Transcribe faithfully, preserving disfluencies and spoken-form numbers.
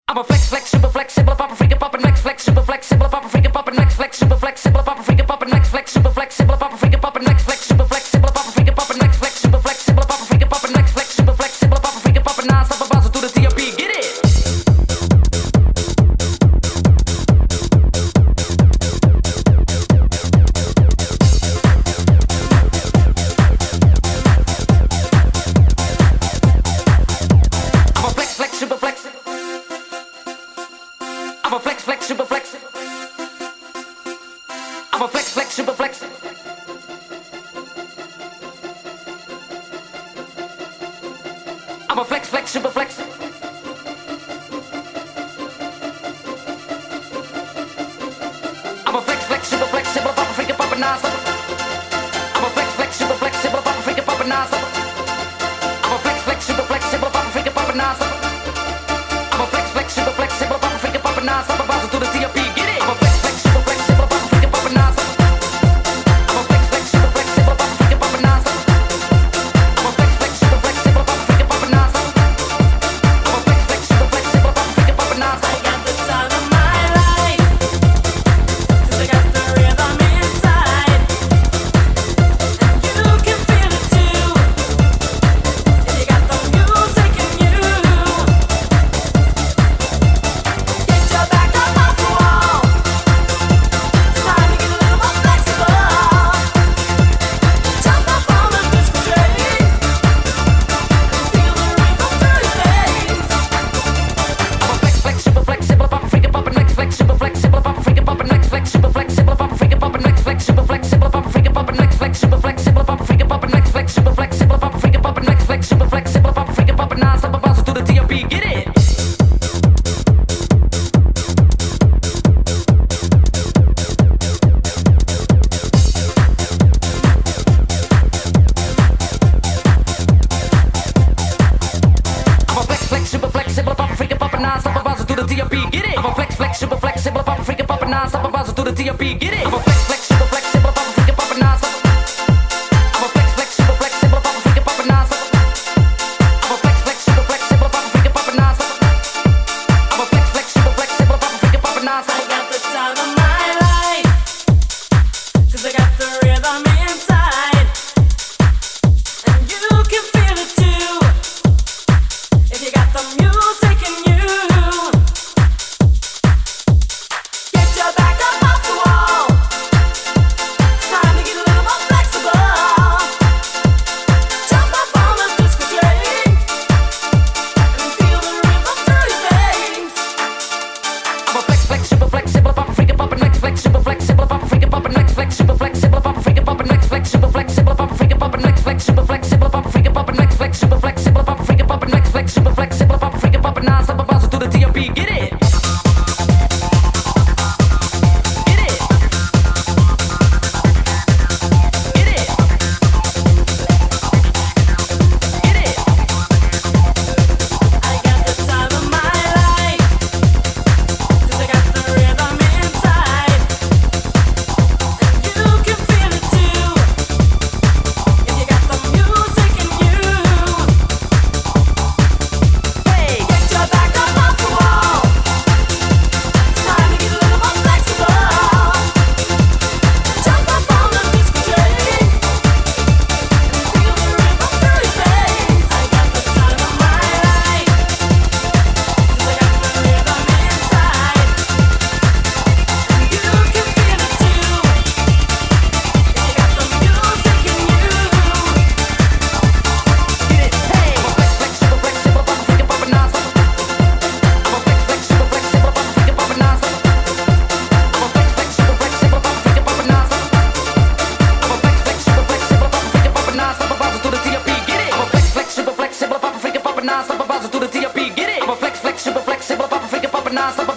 I'm a flex, flex, super flexible, pop a freaking pop and next flex, super flexible, pop a freaking pop and next flex, super flexible, pop a freaking pop and next flex, super flexible, pop a freaking pop and next flex, super flexible, pop a freaking pop and next flex, super flexible, pop a freaking pop and next flex, super flexible, pop a freaking pop and non-stop a bounce through the T R P. Get it? I'm a flex, flex, super flex. I'm a flex, flex, super flex. I'm a flex, flex, super flex. I'm a flex, flex, super flex. I'm a flex, flex, super flexible, pop a freaking pop a non-stop. I'm a flex, flex, super flexible, pop a freaking pop a non-stop. I'm a flex, flex, super flexible, pop a freaking pop a non-stop. I'm a flex, flex, super flexible, pop a freaking pop a non-stop, bouncing through the T R P. Get it? I'm a flex, flex, super flexible, pop a freaking pop a non-stop. I'm a flex, flex, super flexible, pop a freaking pop a non-stop. I'm a flex, flex, super flexible, pop a freaking pop a non-stop. I'm a flex, flex, super flexible, pop a freaking pop a non-stop. I got the time of my life, 'cause I got the rhythm inside, and you can feel it too. If you got the music in you, get your back up off the wall. It's time to get a little more flexible. Jump up on the disco train and feel the rhythm through your veins. I'm a flex, flex, super flexible, pop a freaking pop a next flex, super flexible, pop a freaking pop a next flex, super flexible, pop a freaking pop a next flex, super flexible, pop a freaking pop a next flex, super flexible, pop a freaking pop a next flex, super flexible, pop a freaking pop a next flex, super flexible, pop a freaking pop a non-stop bouncing through the T R P. Get it? I'm a flex, flex, super flexible, pop a freaking pop a non-stop bouncing through the T R P. Get it? I'm a flex, flex, super flexible, pop a freaking pop a non-stop bouncing through the T R P. Get it? I'm a flex, flex, super flexible, pop a freaking pop a non-stop. I'm a flex, flex, super flexible, pop a freaking pop a non-stop. I'm a flex, flex, super flexible, pop a freaking pop a non-stop. I'm a flex, flex, super flexible, pop a freaking pop a non-stop. I got the time of my life, 'cause I got the rhythm inside, and you can feel it too. If you got the music in you, get your back up off the wall. It's time to get a little more flexible. Jump up on the disco train and feel the rhythm through your veins. I'm a flex, flex, super flexible, pop a freaking pop a next flex, super flexible, pop a freaking pop a next flex, super flexible, pop a freaking pop a next flex, super flexible, pop a freaking pop a next flex, super flexible, pop a freaking pop a next flex, super flexible, pop a freaking pop a next flex, super flexible, pop a freaking pop a non-stop bouncing through the T R P. Get it? Get it? Get it? Get it? I got the time of my life, 'cause I got the rhythm inside, and you can feel it too. If you got the music in you, hey, get your back up off the wall. It's time to get a little more flexible. Jump up on the disco train and feel the rhythm through your veins. I got the time of my life, 'cause I got the rhythm inside, and you can feel it too. If you got the music in you, Get it? Hey! I'm a flex, flex, super flexible, pop a freaking pop a non-stop. I'm a flex, flex, super flexible, pop a freaking pop a non-stop. I'm a flex, flex, super flexible, pop a freaking pop a non-stop. I'm a flex, flex, super flexible, pop a freaking pop a non-stop bouncing through the T R P. Get it? I'm a flex, flex, super flexible, pop a freaking pop a non-stop bouncing through the T R P. Get it? I'm a flex, flex, super flexible, pop a freaking pop a non-stop